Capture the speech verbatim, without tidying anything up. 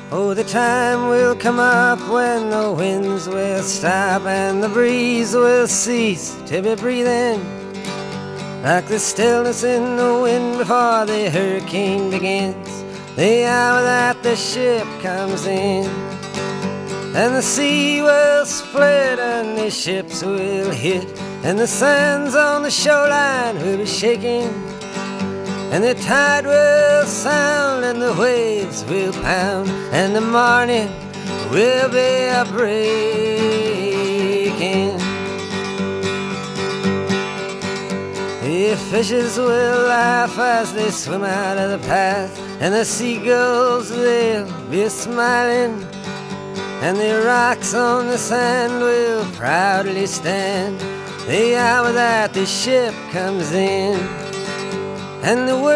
Oh, the time will come up when the winds will stop and the breeze will cease to be breathing, like the stillness in the wind before the hurricane begins, the hour that the ship comes in. And the sea will split and the ships will hit, and the sands on the shoreline will be shaking, and the tide will sound and the waves will pound, and the morning will be a breaking. The fishes will laugh as they swim out of the path, and the seagulls they'll be smiling, and the rocks on the sand will proudly stand the hour that the ship comes in. And the